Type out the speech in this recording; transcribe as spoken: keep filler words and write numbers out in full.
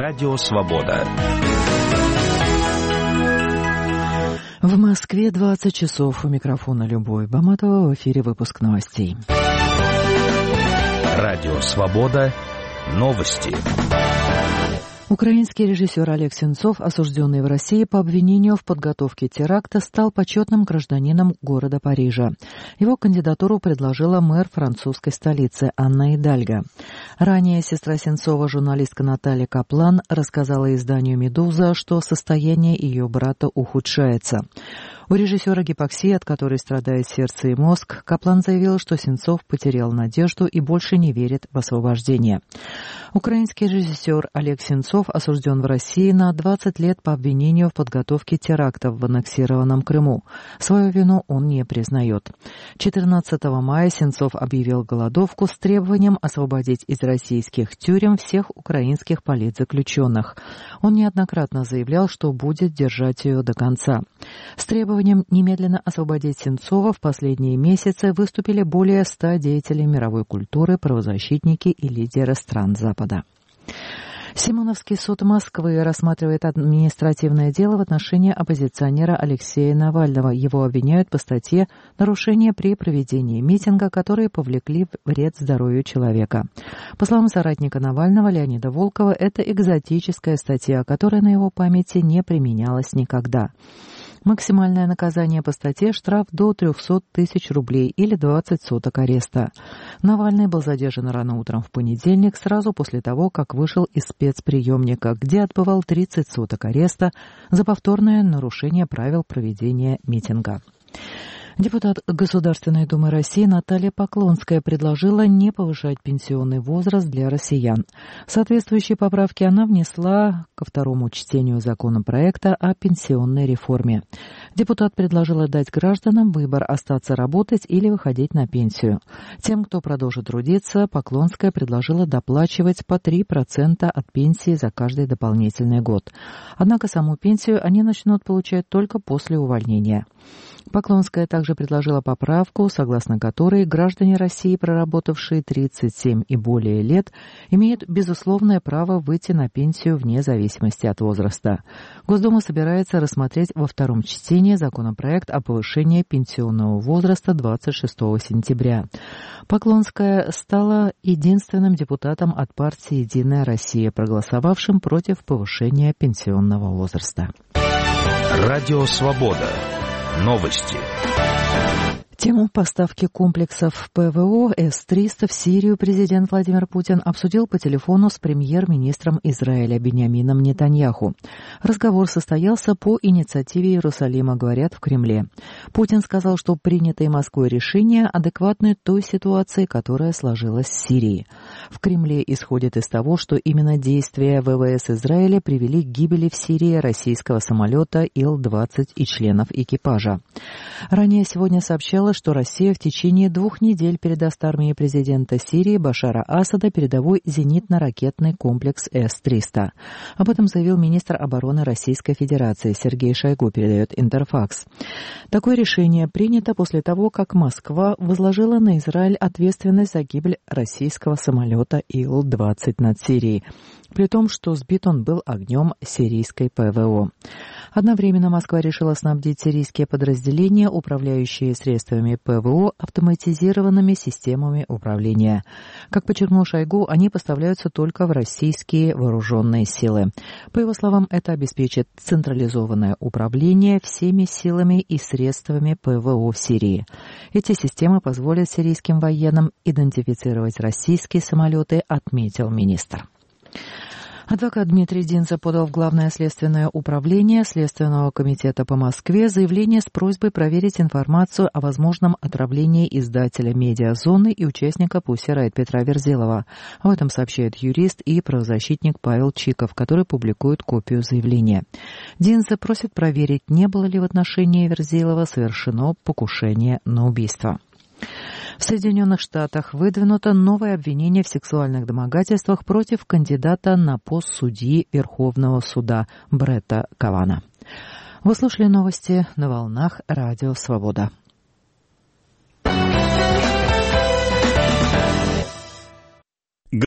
Радио «Свобода». В Москве двадцать часов. У микрофона Любовь Баматова. В эфире выпуск новостей. Радио «Свобода». Новости. Украинский режиссер Олег Сенцов, осужденный в России по обвинению в подготовке теракта, стал почетным гражданином города Парижа. Его кандидатуру предложила мэр французской столицы Анна Идальго. Ранее сестра Сенцова, журналистка Наталья Каплан, рассказала изданию «Медуза», что состояние ее брата ухудшается. У режиссера гипоксия, от которой страдает сердце и мозг, Каплан заявила, что Сенцов потерял надежду и больше не верит в освобождение. Украинский режиссер Олег Сенцов осужден в России на двадцать лет по обвинению в подготовке терактов в аннексированном Крыму. Свою вину он не признает. четырнадцатого мая Сенцов объявил голодовку с требованием освободить из российских тюрем всех украинских политзаключенных. Он неоднократно заявлял, что будет держать ее до конца. С требованием немедленно освободить Сенцова в последние месяцы выступили более ста деятелей мировой культуры, правозащитники и лидеры стран Запада. Симоновский суд Москвы рассматривает административное дело в отношении оппозиционера Алексея Навального. Его обвиняют по статье «Нарушение при проведении митинга, которые повлекли вред здоровью человека». По словам соратника Навального Леонида Волкова, это экзотическая статья, которая на его памяти не применялась никогда. Максимальное наказание по статье – штраф до трехсот тысяч рублей или двадцать суток ареста. Навальный был задержан рано утром в понедельник, сразу после того, как вышел из спецприемника, где отбывал тридцать суток ареста за повторное нарушение правил проведения митинга. Депутат Государственной Думы России Наталья Поклонская предложила не повышать пенсионный возраст для россиян. Соответствующие поправки она внесла ко второму чтению законопроекта о пенсионной реформе. Депутат предложила дать гражданам выбор остаться работать или выходить на пенсию. Тем, кто продолжит трудиться, Поклонская предложила доплачивать по три процента от пенсии за каждый дополнительный год. Однако саму пенсию они начнут получать только после увольнения. Поклонская также предложила поправку, согласно которой граждане России, проработавшие тридцать семь и более лет, имеют безусловное право выйти на пенсию вне зависимости от возраста. Госдума собирается рассмотреть во втором чтении законопроект о повышении пенсионного возраста двадцать шестого сентября. Поклонская стала единственным депутатом от партии «Единая Россия», проголосовавшим против повышения пенсионного возраста. Радио «Свобода». Новости. Тему поставки комплексов ПВО эс триста в Сирию президент Владимир Путин обсудил по телефону с премьер-министром Израиля Биньямином Нетаньяху. Разговор состоялся по инициативе Иерусалима, говорят в Кремле. Путин сказал, что принятые Москвой решения адекватны той ситуации, которая сложилась в Сирии. В Кремле исходит из того, что именно действия ВВС Израиля привели к гибели в Сирии российского самолета Ил двадцать и членов экипажа. Ранее сегодня сообщалось, что Россия в течение двух недель передаст армии президента Сирии Башара Асада передовой зенитно-ракетный комплекс эс триста. Об этом заявил министр обороны Российской Федерации Сергей Шойгу, передает Интерфакс. Такое решение принято после того, как Москва возложила на Израиль ответственность за гибель российского самолета Ил двадцать над Сирией, при том, что сбит он был огнем сирийской ПВО. Одновременно Москва решила снабдить сирийские подразделения, управляющие средствами ПВО, автоматизированными системами управления. Как подчеркнул Шойгу, они поставляются только в российские вооруженные силы. По его словам, это обеспечит централизованное управление всеми силами и средствами ПВО в Сирии. Эти системы позволят сирийским военным идентифицировать российские самолеты, отметил министр. Адвокат Дмитрий Динца подал в Главное следственное управление Следственного комитета по Москве заявление с просьбой проверить информацию о возможном отравлении издателя «Медиазоны» и участника Pussy Riot Петра Верзилова. Об этом сообщает юрист и правозащитник Павел Чиков, который публикует копию заявления. Динца просит проверить, не было ли в отношении Верзилова совершено покушение на убийство. В Соединенных Штатах выдвинуто новое обвинение в сексуальных домогательствах против кандидата на пост судьи Верховного суда Бретта Кавана. Вы слушали новости на волнах Радио «Свобода».